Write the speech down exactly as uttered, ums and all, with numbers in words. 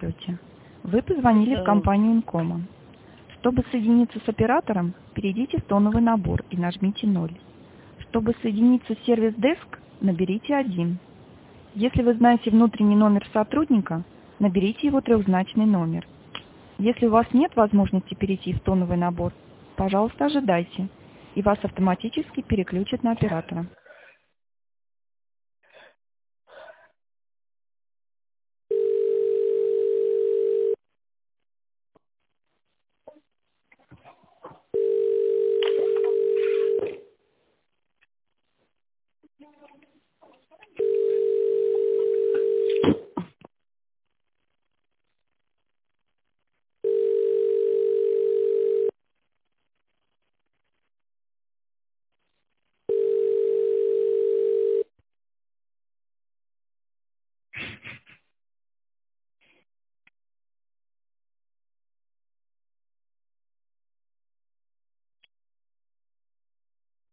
Здравствуйте. Вы позвонили в компанию Инкома. Чтобы соединиться с оператором, перейдите в тоновый набор и нажмите ноль. Чтобы соединиться с сервис-деск, наберите один. Если вы знаете внутренний номер сотрудника, наберите его трехзначный номер. Если у вас нет возможности перейти в тоновый набор, пожалуйста, ожидайте, и вас автоматически переключат на оператора.